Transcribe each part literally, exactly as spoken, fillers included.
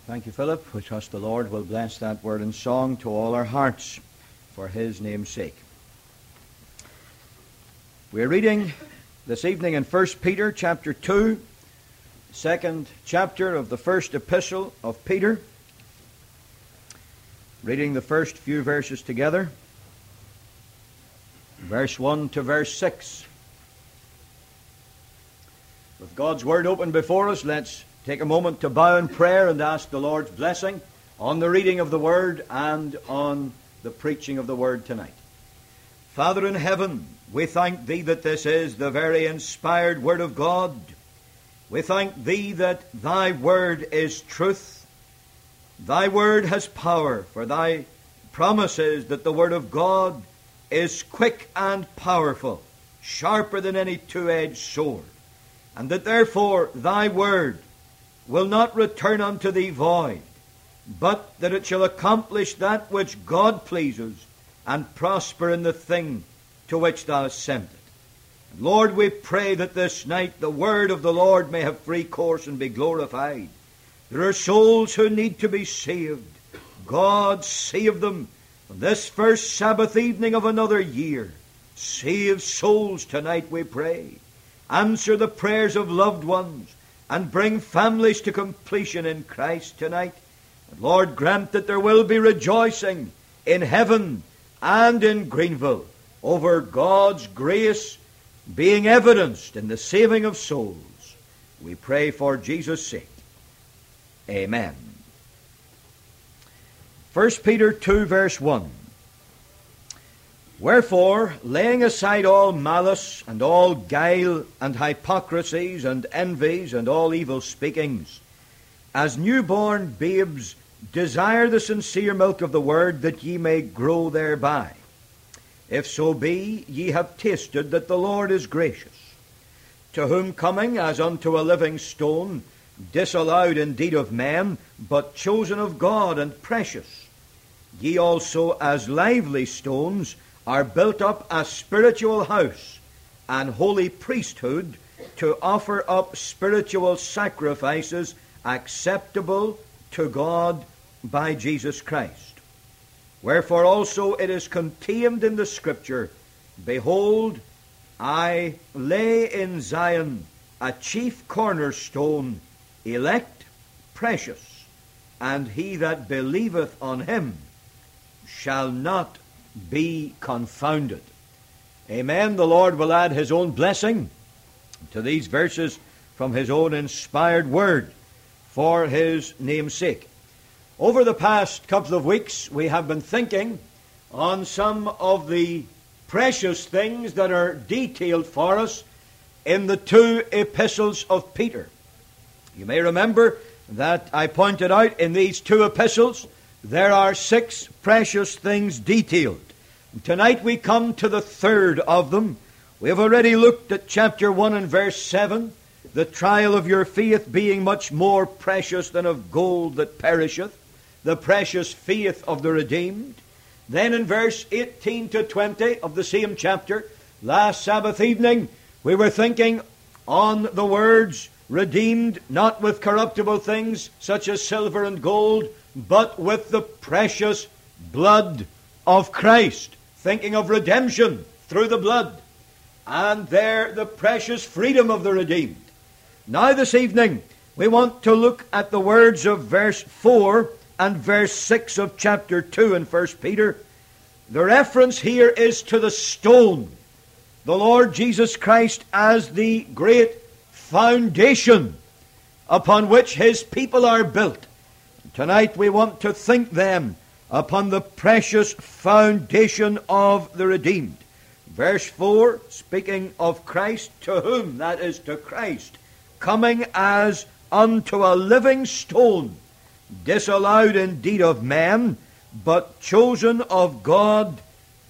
Thank you, Philip. We trust the Lord will bless that word and song to all our hearts for His name's sake. We're reading this evening in First Peter chapter two, second chapter of the first epistle of Peter. Reading the first few verses together, verse one to verse six. With God's word open before us, let's take a moment to bow in prayer and ask the Lord's blessing on the reading of the Word and on the preaching of the Word tonight. Father in heaven, we thank Thee that this is the very inspired Word of God. We thank Thee that Thy Word is truth. Thy Word has power, for Thy promise is that the Word of God is quick and powerful, sharper than any two-edged sword, and that therefore Thy Word will not return unto Thee void, but that it shall accomplish that which God pleases and prosper in the thing to which Thou hast sent it. Lord, we pray that this night the word of the Lord may have free course and be glorified. There are souls who need to be saved. God, save them on this first Sabbath evening of another year. Save souls tonight, we pray. Answer the prayers of loved ones and bring families to completion in Christ tonight. And Lord, grant that there will be rejoicing in heaven and in Greenville over God's grace being evidenced in the saving of souls. We pray for Jesus' sake. Amen. First Peter two, verse one. Wherefore, laying aside all malice, and all guile, and hypocrisies, and envies, and all evil speakings, as newborn babes, desire the sincere milk of the word, that ye may grow thereby. If so be, ye have tasted that the Lord is gracious, to whom coming as unto a living stone, disallowed indeed of men, but chosen of God and precious, ye also as lively stones are built up a spiritual house and holy priesthood, to offer up spiritual sacrifices acceptable to God by Jesus Christ. Wherefore also it is contained in the Scripture, Behold, I lay in Zion a chief cornerstone, elect, precious, and he that believeth on him shall not be confounded. Amen. The Lord will add His own blessing to these verses from His own inspired word for His name's sake. Over the past couple of weeks, we have been thinking on some of the precious things that are detailed for us in the two epistles of Peter. You may remember that I pointed out in these two epistles there are six precious things detailed. Tonight we come to the third of them. We have already looked at chapter one and verse seven, the trial of your faith being much more precious than of gold that perisheth, the precious faith of the redeemed. Then in verse eighteen to twenty of the same chapter, last Sabbath evening, we were thinking on the words, redeemed not with corruptible things such as silver and gold, but with the precious blood of Christ. Thinking of redemption through the blood. And there the precious freedom of the redeemed. Now this evening we want to look at the words of verse four and verse six of chapter two in First Peter. The reference here is to the stone, the Lord Jesus Christ, as the great foundation upon which His people are built. Tonight we want to think then upon the precious foundation of the redeemed. Verse four, speaking of Christ, to whom, that is to Christ, coming as unto a living stone, disallowed indeed of men, but chosen of God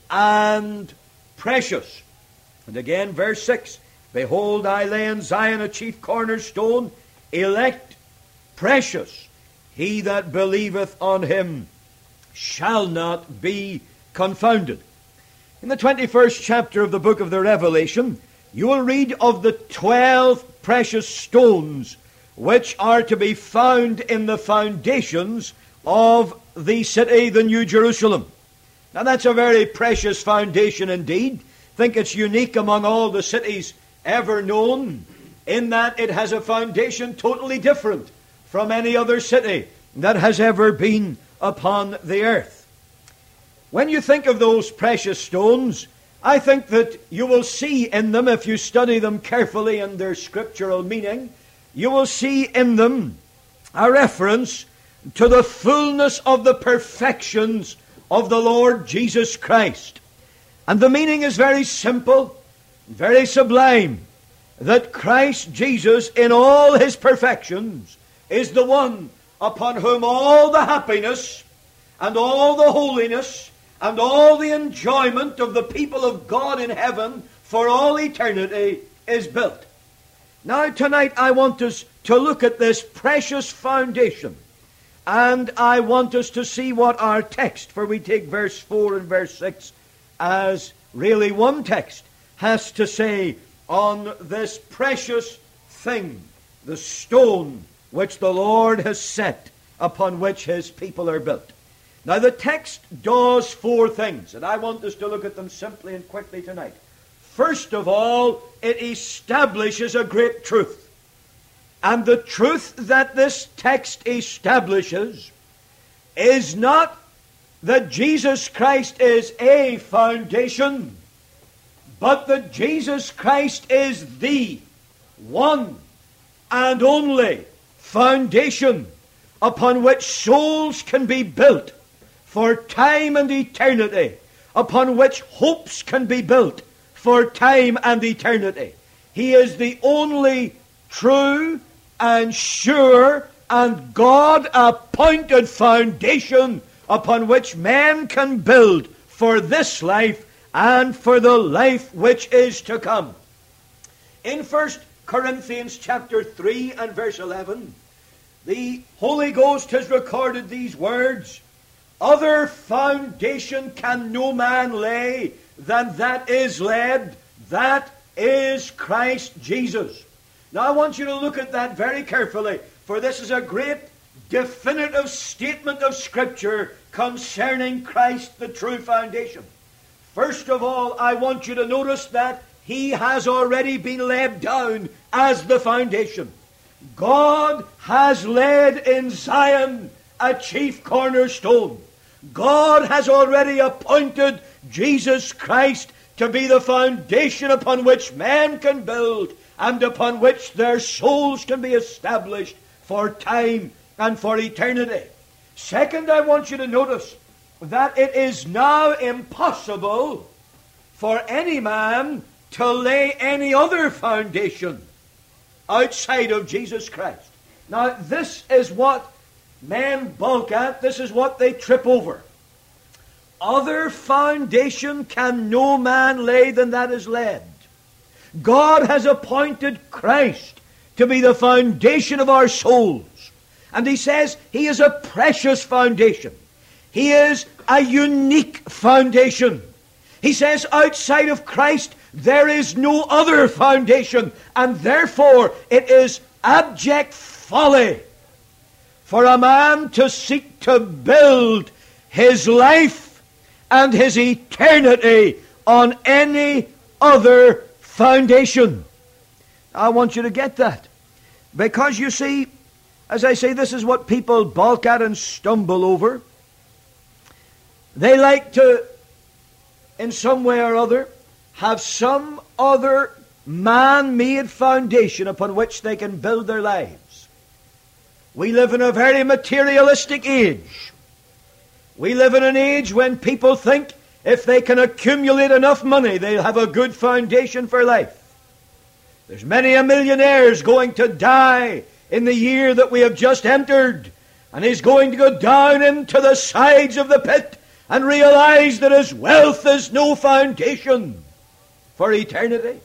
and precious. And again, verse six, Behold, I lay in Zion a chief cornerstone, elect, precious. He that believeth on him shall not be confounded. In the twenty-first chapter of the book of the Revelation, you will read of the twelve precious stones which are to be found in the foundations of the city, the New Jerusalem. Now that's a very precious foundation indeed. I think it's unique among all the cities ever known, in that it has a foundation totally different from any other city that has ever been upon the earth. When you think of those precious stones, I think that you will see in them, if you study them carefully in their scriptural meaning, you will see in them a reference to the fullness of the perfections of the Lord Jesus Christ. And the meaning is very simple, very sublime, that Christ Jesus in all his perfections is the one upon whom all the happiness and all the holiness and all the enjoyment of the people of God in heaven for all eternity is built. Now tonight I want us to look at this precious foundation, and I want us to see what our text, for we take verse four and verse six as really one text, has to say on this precious thing, the stone which the Lord has set, upon which his people are built. Now the text does four things, and I want us to look at them simply and quickly tonight. First of all, it establishes a great truth. And the truth that this text establishes is not that Jesus Christ is a foundation, but that Jesus Christ is the one and only foundation upon which souls can be built for time and eternity, upon which hopes can be built for time and eternity. He is the only true and sure and God-appointed foundation upon which man can build for this life and for the life which is to come. In First Corinthians chapter three and verse eleven, the Holy Ghost has recorded these words: "Other foundation can no man lay than that is laid, that is Christ Jesus." Now I want you to look at that very carefully, for this is a great definitive statement of Scripture concerning Christ, the true foundation. First of all, I want you to notice that he has already been laid down as the foundation. God has laid in Zion a chief cornerstone. God has already appointed Jesus Christ to be the foundation upon which man can build and upon which their souls can be established for time and for eternity. Second, I want you to notice that it is now impossible for any man to lay any other foundation outside of Jesus Christ. Now, this is what men balk at. This is what they trip over. Other foundation can no man lay than that is laid. God has appointed Christ to be the foundation of our souls. And he says he is a precious foundation. He is a unique foundation. He says outside of Christ there is no other foundation, and therefore it is abject folly for a man to seek to build his life and his eternity on any other foundation. I want you to get that. Because you see, as I say, this is what people balk at and stumble over. They like to, in some way or other, have some other man-made foundation upon which they can build their lives. We live in a very materialistic age. We live in an age when people think if they can accumulate enough money, they'll have a good foundation for life. There's many a millionaire's going to die in the year that we have just entered, and he's going to go down into the sides of the pit and realize that his wealth is no foundation for eternity.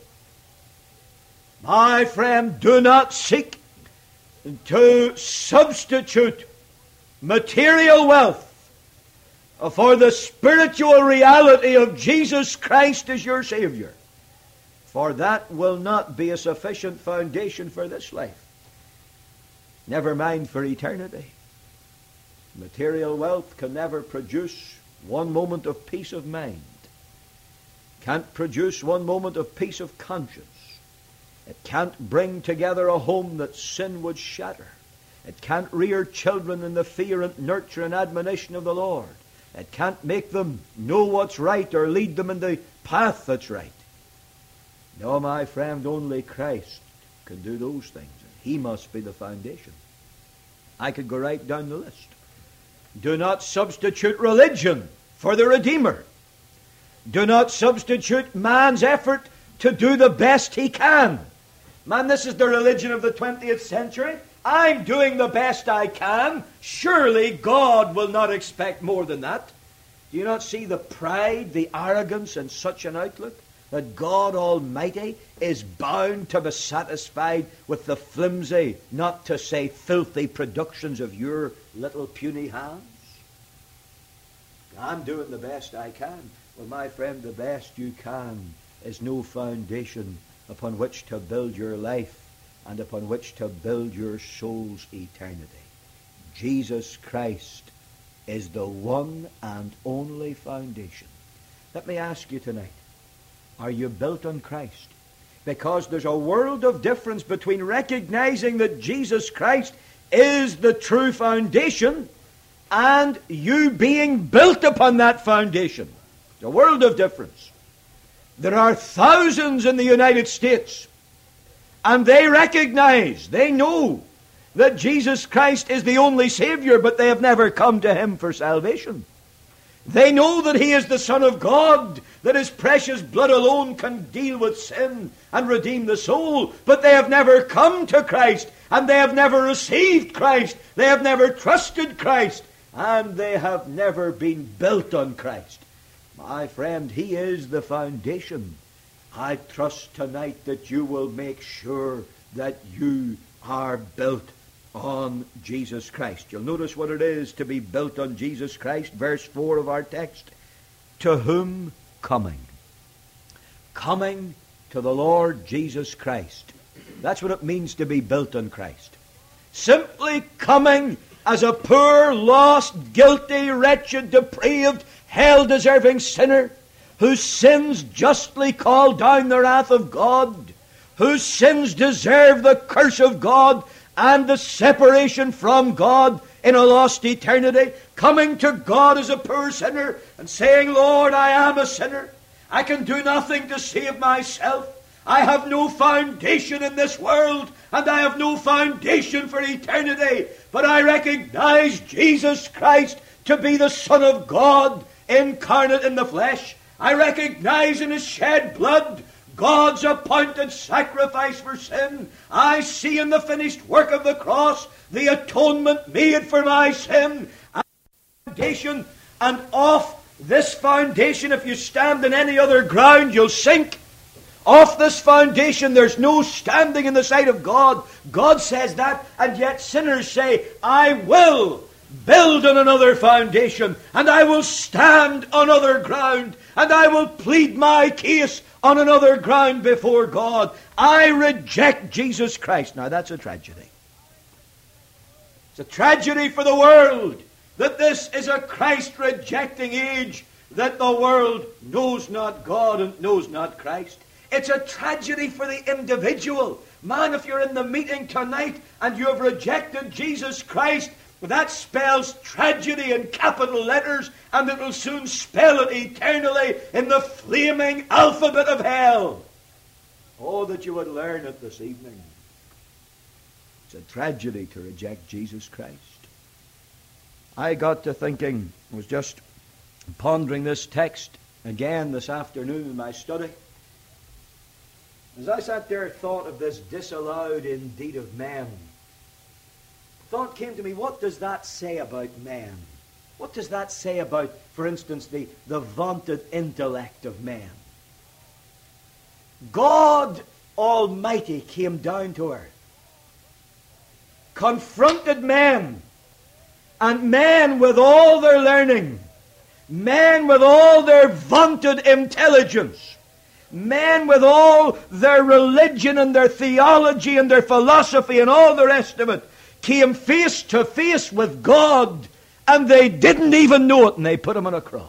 My friend, do not seek to substitute material wealth for the spiritual reality of Jesus Christ as your Savior, for that will not be a sufficient foundation for this life. Never mind for eternity. Material wealth can never produce one moment of peace of mind. Can't produce one moment of peace of conscience. It can't bring together a home that sin would shatter. It can't rear children in the fear and nurture and admonition of the Lord. It can't make them know what's right or lead them in the path that's right. No, my friend, only Christ can do those things. He must be the foundation. I could go right down the list. Do not substitute religion for the Redeemer. Do not substitute man's effort to do the best he can. Man, this is the religion of the twentieth century. I'm doing the best I can. Surely God will not expect more than that. Do you not see the pride, the arrogance in such an outlook? That God Almighty is bound to be satisfied with the flimsy, not to say filthy productions of your little puny hands? I'm doing the best I can. Well, my friend, the best you can is no foundation upon which to build your life and upon which to build your soul's eternity. Jesus Christ is the one and only foundation. Let me ask you tonight, are you built on Christ? Because there's a world of difference between recognizing that Jesus Christ is the true foundation and you being built upon that foundation. There's a world of difference. There are thousands in the United States, and they recognize, they know that Jesus Christ is the only Savior, but they have never come to Him for salvation. They know that He is the Son of God, that His precious blood alone can deal with sin and redeem the soul, but they have never come to Christ, and they have never received Christ, they have never trusted Christ, and they have never been built on Christ. My friend, He is the foundation. I trust tonight that you will make sure that you are built on Jesus Christ. You'll notice what it is to be built on Jesus Christ. Verse four of our text. To whom coming? Coming to the Lord Jesus Christ. That's what it means to be built on Christ. Simply coming as a poor, lost, guilty, wretched, depraved, hell-deserving sinner whose sins justly call down the wrath of God, whose sins deserve the curse of God and the separation from God in a lost eternity, coming to God as a poor sinner and saying, Lord, I am a sinner. I can do nothing to save myself. I have no foundation in this world, and I have no foundation for eternity. But I recognize Jesus Christ to be the Son of God, incarnate in the flesh. I recognize in His shed blood God's appointed sacrifice for sin. I see in the finished work of the cross the atonement made for my sin. And foundation, and off this foundation, if you stand on any other ground, you'll sink. Off this foundation, there's no standing in the sight of God. God says that, and yet sinners say, I will build on another foundation, and I will stand on other ground, and I will plead my case on another ground before God. I reject Jesus Christ. Now that's a tragedy. It's a tragedy for the world that this is a Christ-rejecting age, that the world knows not God and knows not Christ. It's a tragedy for the individual. Man, if you're in the meeting tonight and you have rejected Jesus Christ, that spells tragedy in capital letters, and it will soon spell it eternally in the flaming alphabet of hell. Oh, that you would learn it this evening. It's a tragedy to reject Jesus Christ. I got to thinking, I was just pondering this text again this afternoon in my study. As I sat there, thought of this disallowed indeed of men. Thought came to me, what does that say about men? What does that say about, for instance, the, the vaunted intellect of men? God Almighty came down to earth, confronted men, and men with all their learning, men with all their vaunted intelligence, men with all their religion and their theology and their philosophy and all the rest of it, came face to face with God, and they didn't even know it, and they put him on a cross.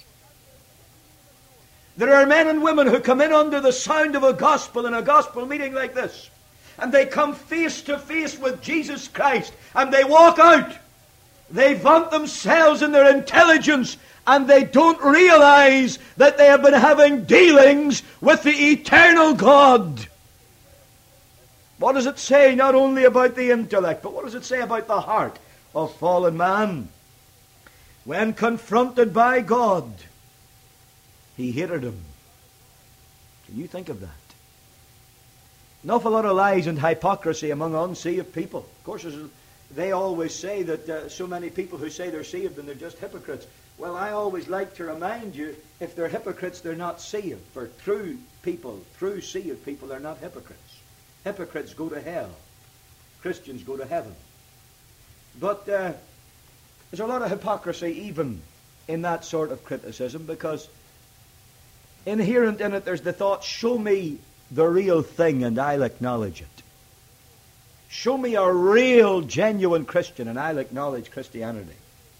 There are men and women who come in under the sound of a gospel in a gospel meeting like this, and they come face to face with Jesus Christ, and they walk out. They vaunt themselves in their intelligence, and they don't realize that they have been having dealings with the eternal God. What does it say not only about the intellect, but what does it say about the heart of fallen man? When confronted by God, he hated him. Can you think of that? An awful lot of lies and hypocrisy among unsaved people. Of course, they always say that uh, so many people who say they're saved and they're just hypocrites. Well, I always like to remind you, if they're hypocrites, they're not saved. For true people, true saved people, they're not hypocrites. Hypocrites go to hell. Christians go to heaven. But uh, there's a lot of hypocrisy even in that sort of criticism, because inherent in it there's the thought, show me the real thing and I'll acknowledge it. Show me a real, genuine Christian and I'll acknowledge Christianity.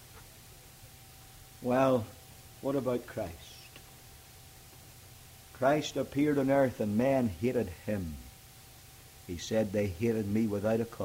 Well, what about Christ? Christ appeared on earth and men hated him. He said they hated me without a cause.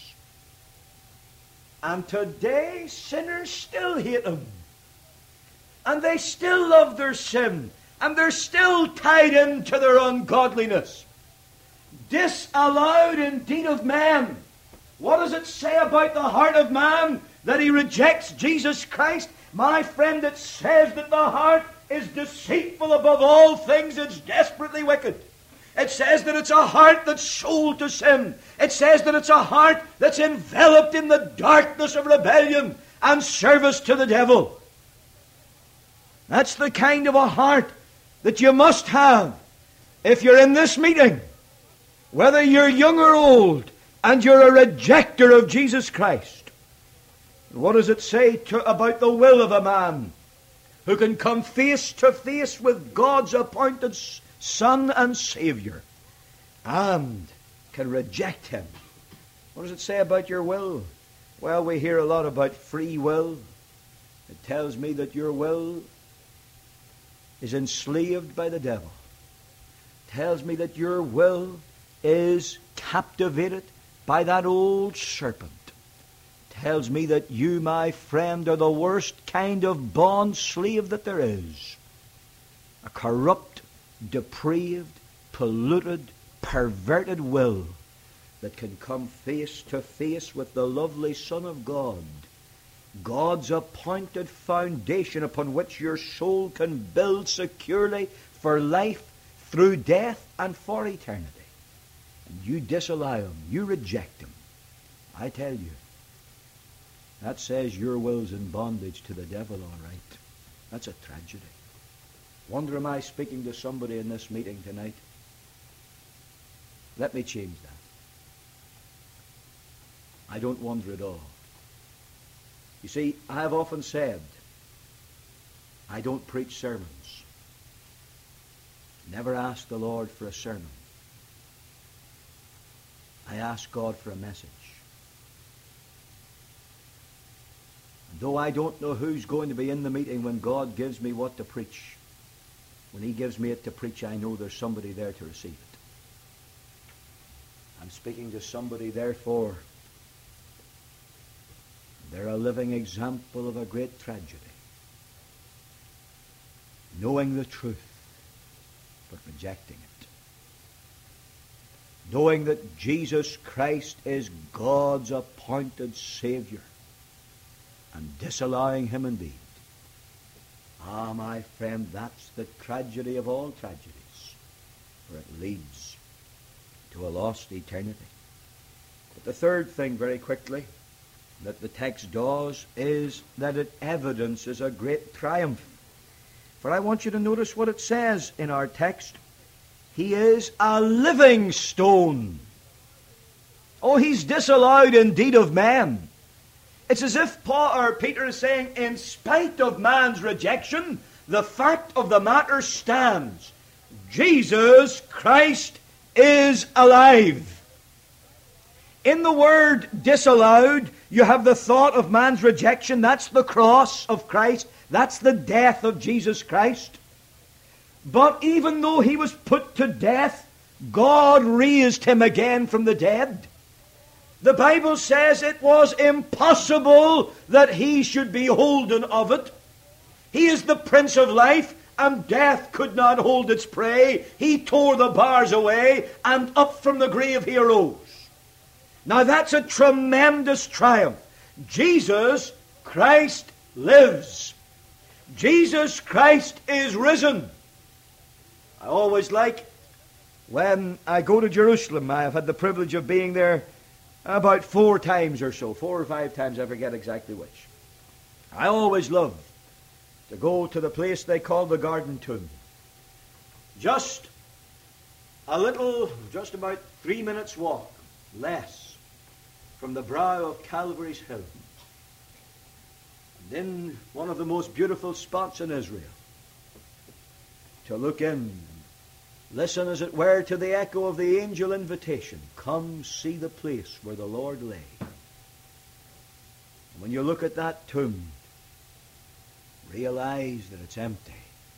And today sinners still hate him. And they still love their sin. And they're still tied into their ungodliness. Disallowed indeed of man. What does it say about the heart of man that he rejects Jesus Christ? My friend, it says that the heart is deceitful above all things. It's desperately wicked. It says that it's a heart that's sold to sin. It says that it's a heart that's enveloped in the darkness of rebellion and service to the devil. That's the kind of a heart that you must have if you're in this meeting, whether you're young or old, and you're a rejecter of Jesus Christ. What does it say to, about the will of a man who can come face to face with God's appointed Son and Savior and can reject him? What does it say about your will? Well, we hear a lot about free will. It tells me that your will is enslaved by the devil. It tells me that your will is captivated by that old serpent. It tells me that you, my friend, are the worst kind of bond slave that there is. A corrupt, depraved, polluted, perverted will that can come face to face with the lovely Son of God, God's appointed foundation upon which your soul can build securely for life through death and for eternity. And you disallow him, you reject him. I tell you, that says your will's in bondage to the devil, all right. That's a tragedy. Wonder, am I speaking to somebody in this meeting tonight? Let me change that. I don't wonder at all. You see, I have often said, I don't preach sermons. Never ask the Lord for a sermon. I ask God for a message. And though I don't know who's going to be in the meeting when God gives me what to preach, when he gives me it to preach, I know there's somebody there to receive it. I'm speaking to somebody, therefore, they're a living example of a great tragedy. Knowing the truth, but rejecting it. Knowing that Jesus Christ is God's appointed Savior, and disallowing him indeed. Ah, my friend, that's the tragedy of all tragedies, for it leads to a lost eternity. But the third thing, very quickly, that the text does is that it evidences a great triumph. For I want you to notice what it says in our text. He is a living stone. Oh, he's disallowed indeed of men. It's as if Paul or Peter is saying, in spite of man's rejection, the fact of the matter stands. Jesus Christ is alive. In the word disallowed, you have the thought of man's rejection. That's the cross of Christ. That's the death of Jesus Christ. But even though he was put to death, God raised him again from the dead. The Bible says it was impossible that he should be holden of it. He is the Prince of Life, and death could not hold its prey. He tore the bars away, and up from the grave he arose. Now that's a tremendous triumph. Jesus Christ lives. Jesus Christ is risen. I always like, when I go to Jerusalem, I have had the privilege of being there about four times or so, four or five times, I forget exactly which. I always love to go to the place they call the Garden Tomb. Just a little, just about three minutes walk, less, from the brow of Calvary's Hill. And in one of the most beautiful spots in Israel, to look in, listen as it were to the echo of the angel invitation, come see the place where the Lord lay. And when you look at that tomb, realize that it's empty.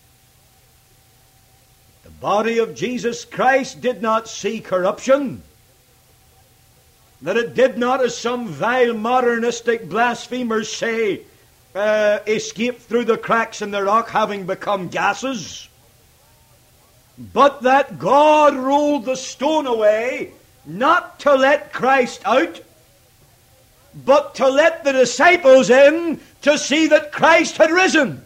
The body of Jesus Christ did not see corruption. That it did not, as some vile modernistic blasphemers say, uh, escape through the cracks in the rock, having become gases. But that God rolled the stone away, not to let Christ out, but to let the disciples in to see that Christ had risen.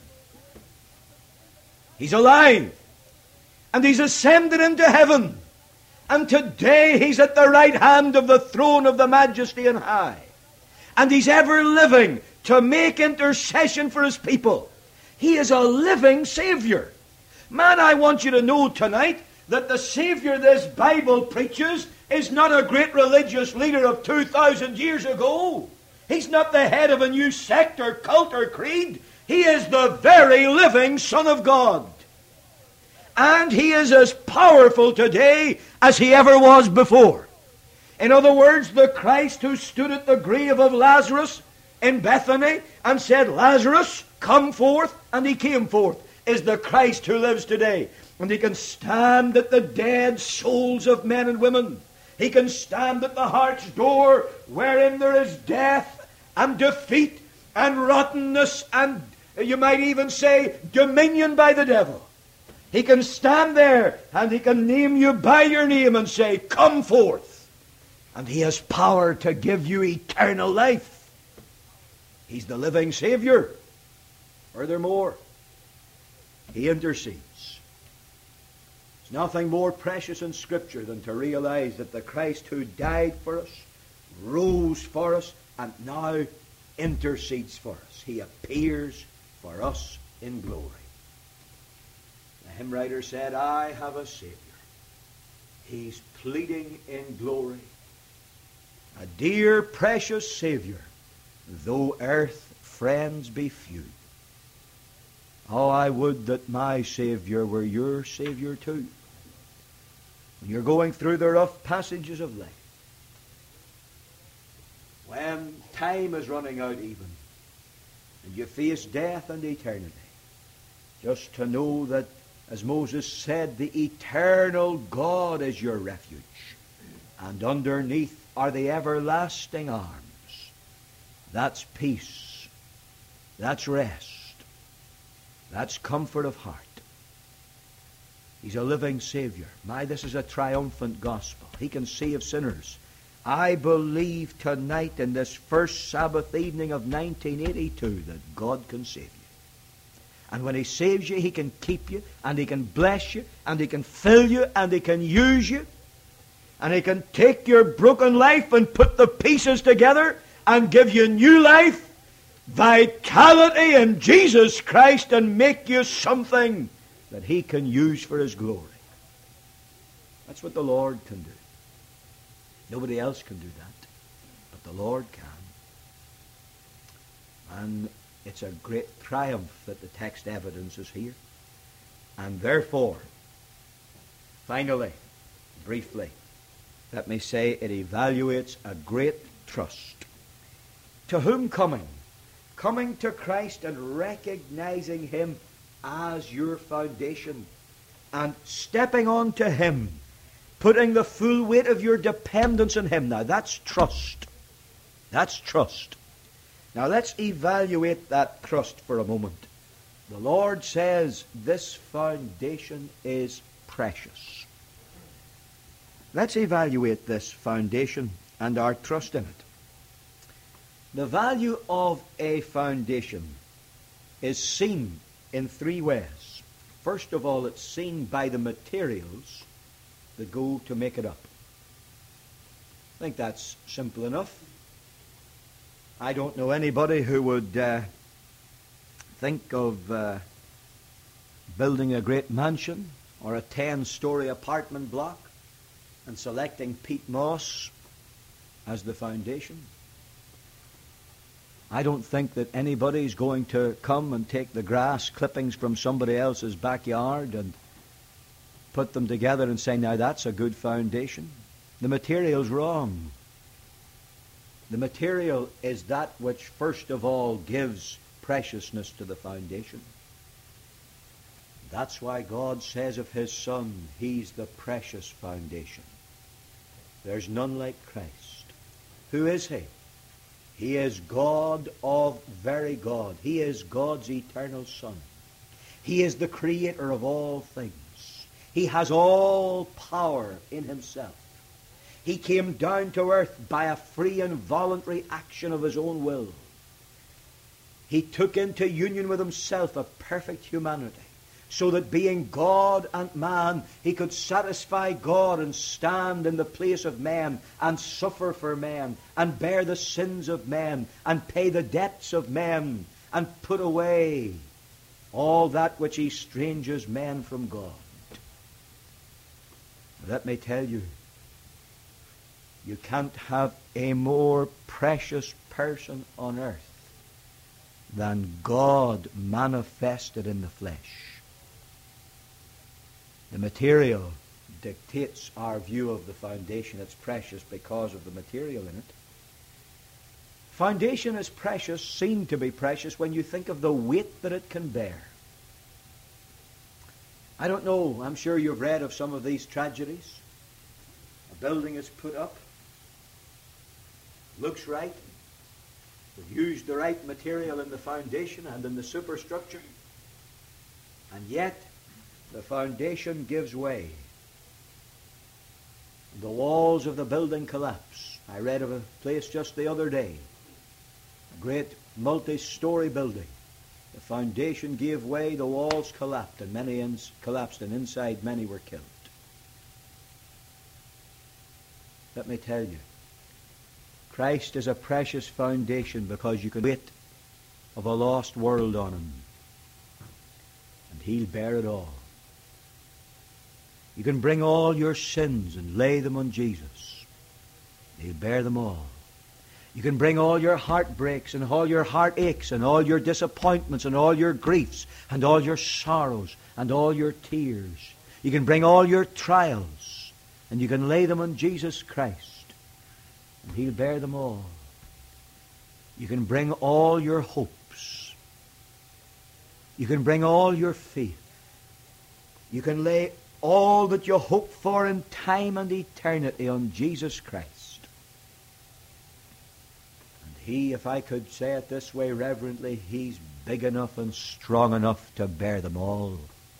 He's alive, and he's ascended into heaven. And today he's at the right hand of the throne of the Majesty on high. And he's ever living to make intercession for his people. He is a living Savior. Man, I want you to know tonight that the Savior this Bible preaches is not a great religious leader of two thousand years ago. He's not the head of a new sect or cult or creed. He is the very living Son of God. And he is as powerful today as he ever was before. In other words, the Christ who stood at the grave of Lazarus in Bethany and said, Lazarus, come forth, and he came forth, is the Christ who lives today. And he can stand at the dead souls of men and women. He can stand at the heart's door wherein there is death and defeat and rottenness and, you might even say, dominion by the devil. He can stand there and he can name you by your name and say, come forth. And he has power to give you eternal life. He's the living Savior. Furthermore, he intercedes. There's nothing more precious in Scripture than to realize that the Christ who died for us, rose for us, and now intercedes for us. He appears for us in glory. The hymn writer said, I have a Savior. He's pleading in glory. A dear, precious Savior, though earth friends be few. Oh, I would that my Savior were your Savior too. When you're going through the rough passages of life, when time is running out even, and you face death and eternity, just to know that, as Moses said, the eternal God is your refuge, and underneath are the everlasting arms. That's peace. That's rest. That's comfort of heart. He's a living Savior. My, this is a triumphant gospel. He can save sinners. I believe tonight, in this first Sabbath evening of nineteen eighty-two, that God can save you. And when He saves you, He can keep you, and He can bless you, and He can fill you, and He can use you. And He can take your broken life and put the pieces together and give you new life, vitality in Jesus Christ, and make you something that He can use for His glory. That's what the Lord can do. Nobody else can do that, but the Lord can. And it's a great triumph that the text evidences here. And therefore, finally, briefly, Let me say it evaluates a great trust. To whom coming? Coming to Christ and recognizing Him as your foundation and stepping on to Him, putting the full weight of your dependence on Him. Now that's trust. That's trust. Now let's evaluate that trust for a moment. The Lord says this foundation is precious. Let's evaluate this foundation and our trust in it. The value of a foundation is seen in three ways. First of all, it's seen by the materials that go to make it up. I think that's simple enough. I don't know anybody who would uh, think of uh, building a great mansion or a ten-story apartment block and selecting peat moss as the foundation. I don't think that anybody's going to come and take the grass clippings from somebody else's backyard and put them together and say, now that's a good foundation. The material's wrong. The material is that which first of all gives preciousness to the foundation. That's why God says of His Son, He's the precious foundation. There's none like Christ. Who is He? He is God of very God. He is God's eternal Son. He is the Creator of all things. He has all power in Himself. He came down to earth by a free and voluntary action of His own will. He took into union with Himself a perfect humanity, so that being God and man, He could satisfy God and stand in the place of men and suffer for men and bear the sins of men and pay the debts of men and put away all that which estranges men from God. Let me tell you, you can't have a more precious person on earth than God manifested in the flesh. The material dictates our view of the foundation. It's precious because of the material in it. Foundation is precious, seen to be precious, when you think of the weight that it can bear. I don't know, I'm sure you've read of some of these tragedies. A building is put up, looks right, they've used the right material in the foundation and in the superstructure, and yet the foundation gives way. The walls of the building collapse. I read of a place just the other day, a great multi-story building. The foundation gave way, the walls collapsed, and many ins- collapsed, and inside many were killed. Let me tell you, Christ is a precious foundation because you can weight of a lost world on Him, and He'll bear it all. You can bring all your sins and lay them on Jesus. He'll bear them all. You can bring all your heartbreaks and all your heartaches and all your disappointments and all your griefs and all your sorrows and all your tears. You can bring all your trials and you can lay them on Jesus Christ, and He'll bear them all. You can bring all your hopes. You can bring all your faith. You can lay all that you hope for in time and eternity on Jesus Christ. And He, if I could say it this way reverently, He's big enough and strong enough to bear them all.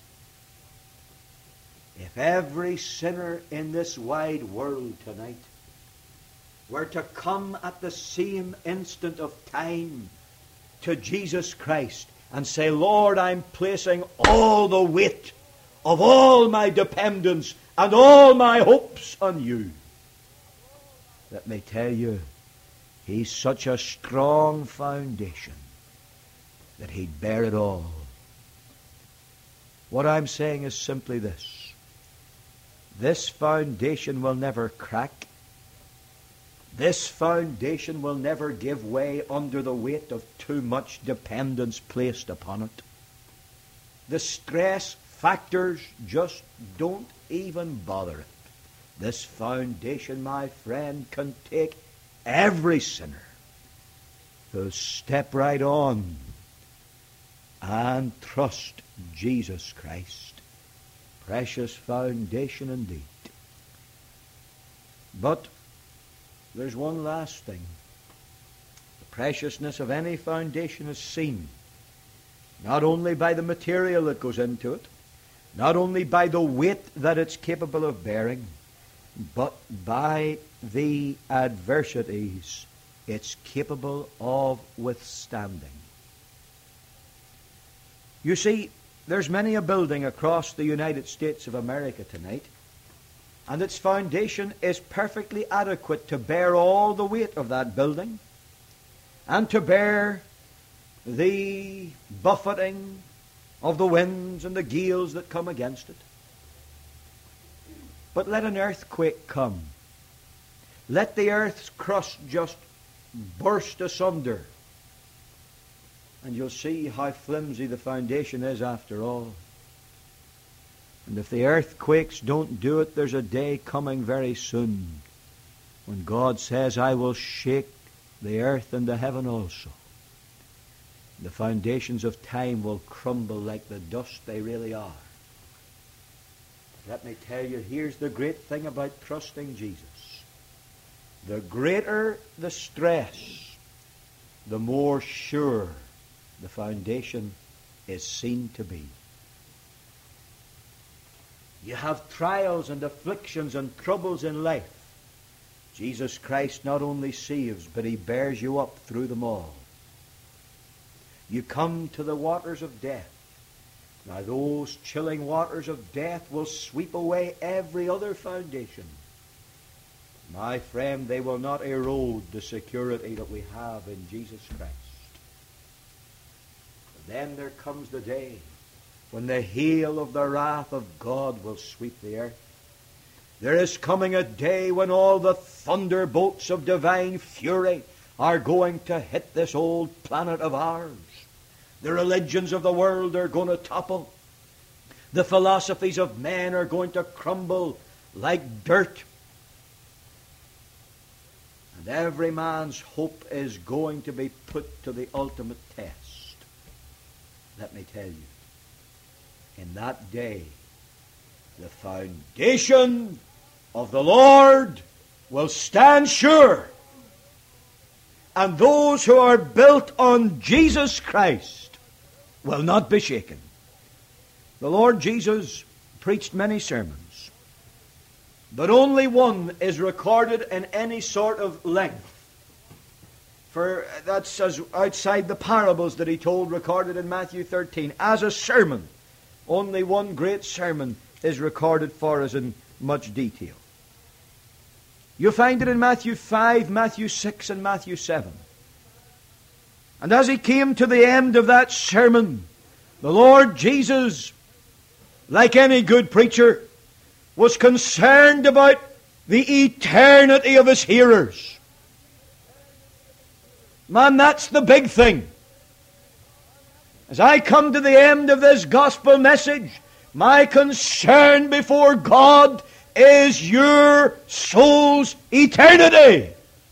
If every sinner in this wide world tonight were to come at the same instant of time to Jesus Christ and say, Lord, I'm placing all the weight of all my dependence and all my hopes on You, let me tell you, He's such a strong foundation that He'd bear it all. What I'm saying is simply this. This foundation will never crack. This foundation will never give way under the weight of too much dependence placed upon it. The stress factors just don't even bother it. This foundation, my friend, can take every sinner to step right on and trust Jesus Christ. Precious foundation indeed. But there's one last thing. The preciousness of any foundation is seen not only by the material that goes into it, not only by the weight that it's capable of bearing, but by the adversities it's capable of withstanding. You see, there's many a building across the United States of America tonight, and its foundation is perfectly adequate to bear all the weight of that building and to bear the buffeting of the winds and the gales that come against it. But let an earthquake come. Let the earth's crust just burst asunder, and you'll see how flimsy the foundation is after all. And if the earthquakes don't do it, there's a day coming very soon when God says, I will shake the earth and the heaven also. The foundations of time will crumble like the dust they really are. Let me tell you, here's the great thing about trusting Jesus. The greater the stress, the more sure the foundation is seen to be. You have trials and afflictions and troubles in life. Jesus Christ not only saves, but He bears you up through them all. You come to the waters of death. Now those chilling waters of death will sweep away every other foundation. My friend, they will not erode the security that we have in Jesus Christ. But then there comes the day when the hail of the wrath of God will sweep the earth. There is coming a day when all the thunderbolts of divine fury are going to hit this old planet of ours. The religions of the world are going to topple. The philosophies of men are going to crumble like dirt. And every man's hope is going to be put to the ultimate test. Let me tell you, in that day, the foundation of the Lord will stand sure. And those who are built on Jesus Christ will not be shaken. The Lord Jesus preached many sermons, but only one is recorded in any sort of length. For that's as outside the parables that He told, recorded in Matthew thirteen. As a sermon, only one great sermon is recorded for us in much detail. You find it in Matthew five, Matthew six, and Matthew seven. And as He came to the end of that sermon, the Lord Jesus, like any good preacher, was concerned about the eternity of His hearers. Man, that's the big thing. As I come to the end of this gospel message, my concern before God is your soul's eternity.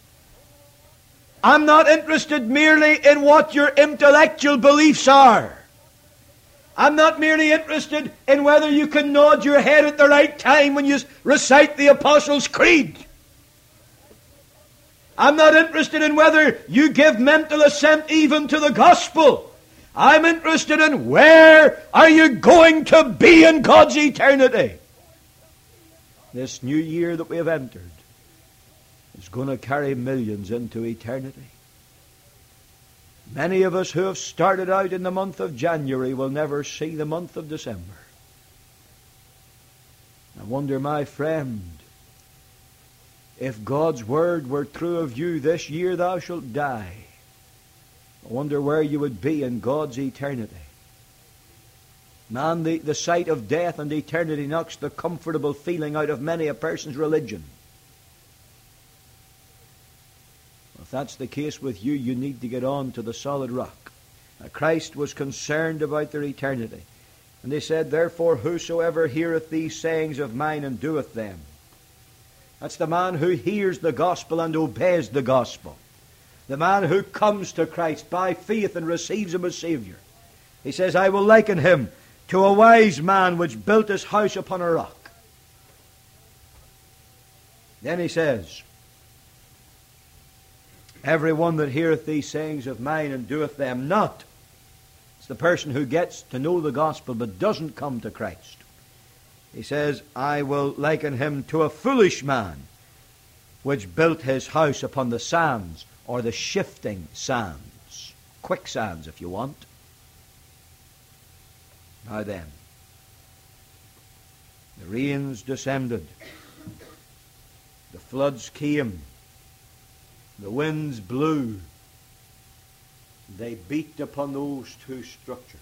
I'm not interested merely in what your intellectual beliefs are. I'm not merely interested in whether you can nod your head at the right time when you recite the Apostles' Creed. I'm not interested in whether you give mental assent even to the gospel. I'm interested in where are you going to be in God's eternity. This new year that we have entered is going to carry millions into eternity. Many of us who have started out in the month of January will never see the month of December. I wonder, my friend, if God's word were true of you, this year thou shalt die. I wonder where you would be in God's eternity. Man, the, the sight of death and eternity knocks the comfortable feeling out of many a person's religion. If that's the case with you, you need to get on to the solid rock. Now, Christ was concerned about their eternity. And He said, therefore, whosoever heareth these sayings of mine and doeth them, That's the man who hears the gospel and obeys the gospel. The man who comes to Christ by faith and receives him as Savior. He says, I will liken him to a wise man which built his house upon a rock. Then he says, every one that heareth these sayings of mine and doeth them not. It's the person who gets to know the gospel but doesn't come to Christ. He says, I will liken him to a foolish man which built his house upon the sands, or the shifting sands. Quicksands, if you want. Now then, the rains descended. The floods came. The winds blew. They beat upon those two structures.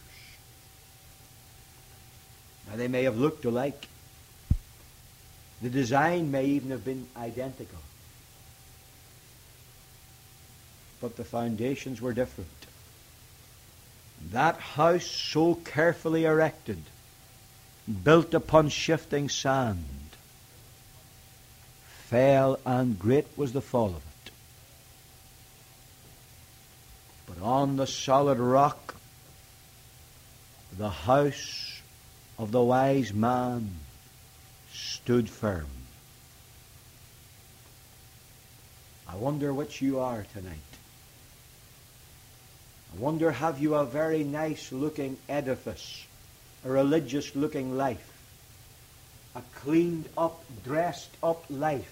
Now they may have looked alike. The design may even have been identical. But the foundations were different. That house so carefully erected, built upon shifting sand, fell, and great was the fall of it. But on the solid rock, the house of the wise man stood firm. I wonder which you are tonight. I wonder, have you a very nice looking edifice, a religious looking life, a cleaned up, dressed up life,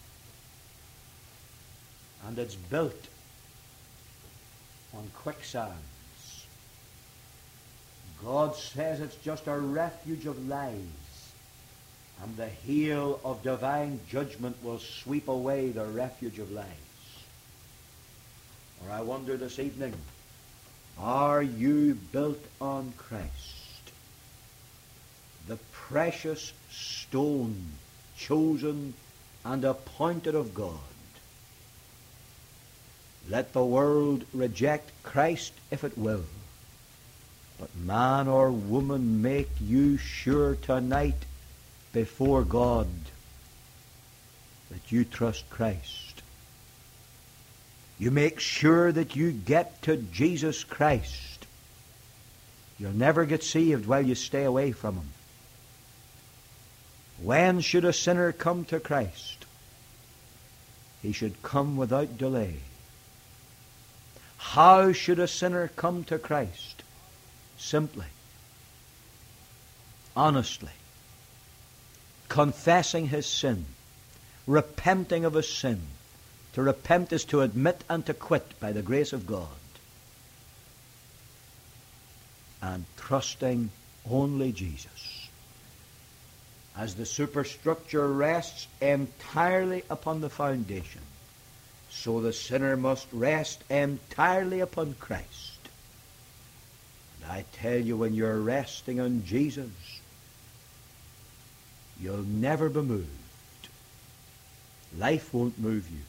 and it's built on quicksands. God says it's just a refuge of lies, and the hail of divine judgment will sweep away the refuge of lies. Or I wonder this evening, are you built on Christ, the precious stone chosen and appointed of God? Let the world reject Christ if it will, but man or woman, make you sure tonight before God that you trust Christ. You make sure that you get to Jesus Christ. You'll never get saved while you stay away from Him. When should a sinner come to Christ? He should come without delay. How should a sinner come to Christ? Simply, honestly, confessing his sin, repenting of his sin. To repent is to admit and to quit by the grace of God. And trusting only Jesus. As the superstructure rests entirely upon the foundation, so the sinner must rest entirely upon Christ. And I tell you, when you're resting on Jesus, you'll never be moved. Life won't move you.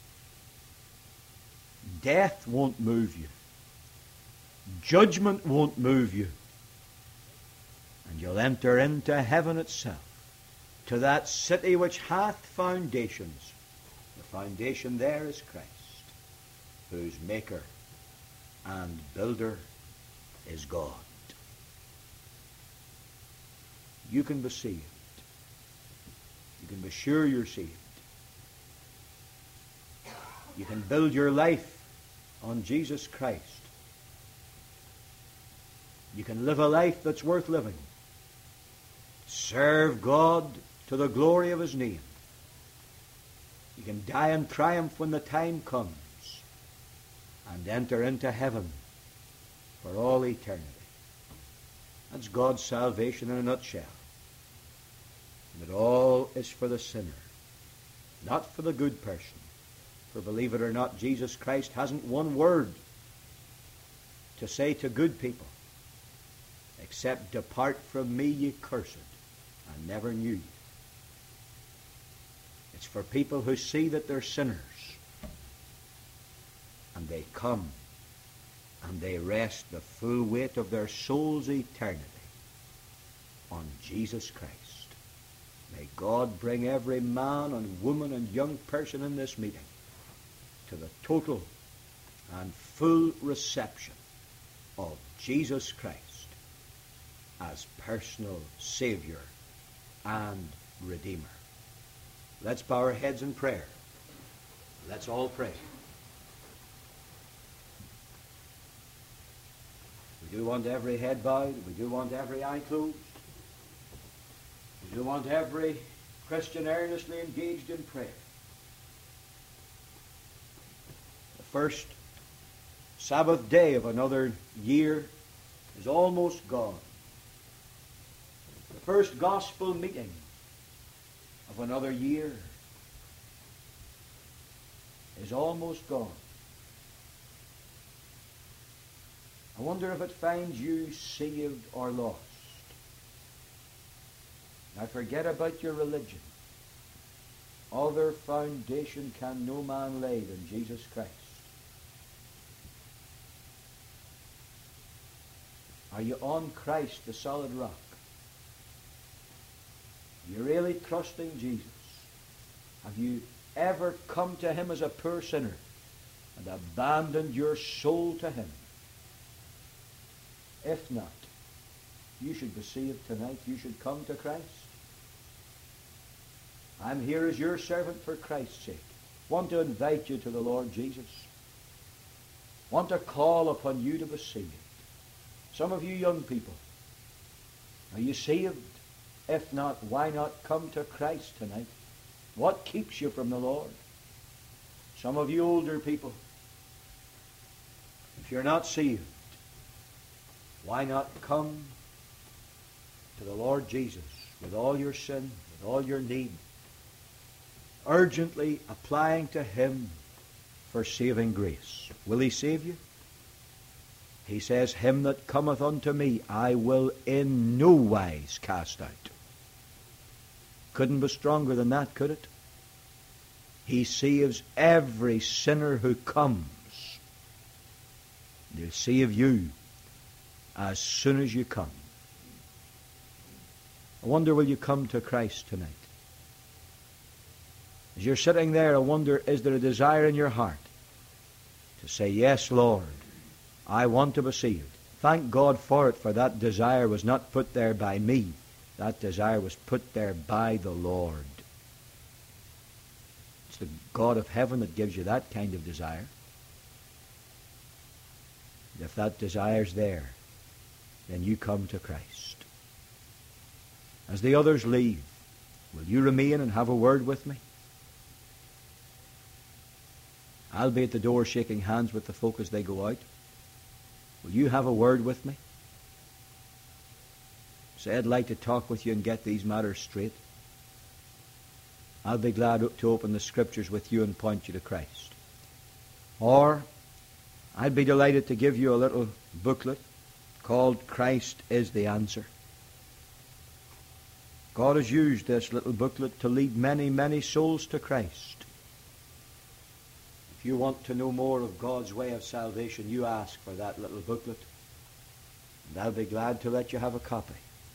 Death won't move you. Judgment won't move you. And you'll enter into heaven itself, to that city which hath foundations. The foundation there is Christ, whose maker and builder is God. You can be saved. You can be sure you're saved. You can build your life on Jesus Christ. You can live a life that's worth living. Serve God to the glory of His name. You can die in triumph when the time comes and enter into heaven for all eternity. That's God's salvation in a nutshell. And it all is for the sinner, not for the good person. For believe it or not, Jesus Christ hasn't one word to say to good people except, depart from me, ye cursed, I never knew you. It's for people who see that they're sinners, and they come and they rest the full weight of their soul's eternity on Jesus Christ. May God bring every man and woman and young person in this meeting to the total and full reception of Jesus Christ as personal Savior and Redeemer. Let's bow our heads in prayer. Let's all pray. We do want every head bowed. We do want every eye closed. We do want every Christian earnestly engaged in prayer. The first Sabbath day of another year is almost gone. The first gospel meeting of another year is almost gone. I wonder if it finds you saved or lost. Now forget about your religion. Other foundation can no man lay than Jesus Christ. Are you on Christ, the solid rock? Are you really trusting Jesus? Have you ever come to Him as a poor sinner and abandoned your soul to Him? If not, you should be saved tonight. You should come to Christ. I'm here as your servant for Christ's sake. Want to invite you to the Lord Jesus. Want to call upon you to be saved. Some of you young people, are you saved? If not, why not come to Christ tonight? What keeps you from the Lord? Some of you older people, if you're not saved, why not come to the Lord Jesus with all your sin, with all your need, urgently applying to Him for saving grace? Will He save you? He says, him that cometh unto me, I will in no wise cast out. Couldn't be stronger than that, could it? He saves every sinner who comes. He'll save you as soon as you come. I wonder, will you come to Christ tonight? As you're sitting there, I wonder, is there a desire in your heart to say, yes, Lord, I want to be saved? Thank God for it, for that desire was not put there by me. That desire was put there by the Lord. It's the God of heaven that gives you that kind of desire. And if that desire's there, then you come to Christ. As the others leave, will you remain and have a word with me? I'll be at the door shaking hands with the folk as they go out. Will you have a word with me? Say, I'd like to talk with you and get these matters straight. I'll be glad to open the Scriptures with you and point you to Christ. Or I'd be delighted to give you a little booklet called Christ is the Answer. God has used this little booklet to lead many, many souls to Christ. If you want to know more of God's way of salvation, you ask for that little booklet, and I'll be glad to let you have a copy.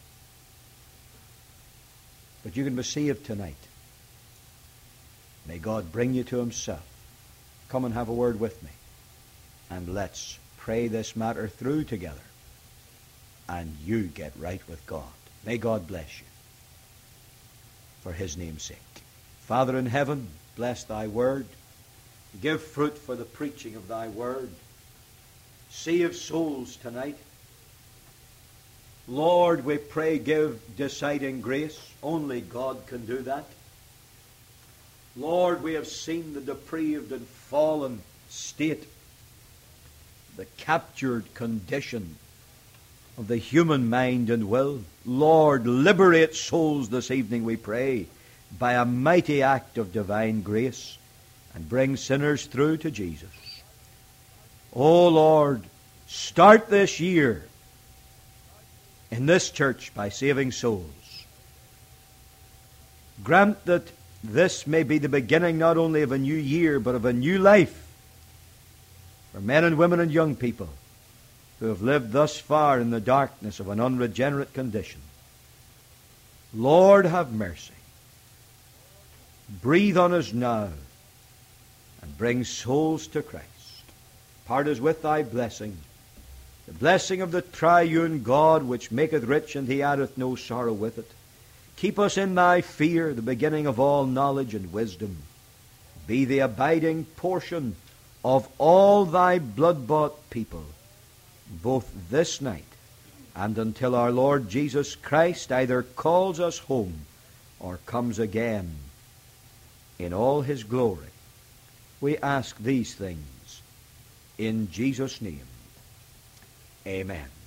But you can be saved tonight. May God bring you to Himself. Come and have a word with me, and let's pray this matter through together, and you get right with God. May God bless you for His name's sake. Father in heaven, bless Thy word. Give fruit for the preaching of Thy word. Save souls tonight. Lord, we pray, give deciding grace. Only God can do that. Lord, we have seen the depraved and fallen state, the captured condition of the human mind and will. Lord, liberate souls this evening, we pray, by a mighty act of divine grace, and bring sinners through to Jesus. Oh Lord, start this year in this church by saving souls. Grant that this may be the beginning not only of a new year, but of a new life for men and women and young people who have lived thus far in the darkness of an unregenerate condition. Lord, have mercy. breathe on us now, and bring souls to Christ. Part us with thy blessing, the blessing of the triune God, which maketh rich, and he addeth no sorrow with it. Keep us in thy fear, the beginning of all knowledge and wisdom. Be the abiding portion of all thy blood-bought people, both this night and until our Lord Jesus Christ either calls us home or comes again in all his glory. We ask these things in Jesus' name. Amen.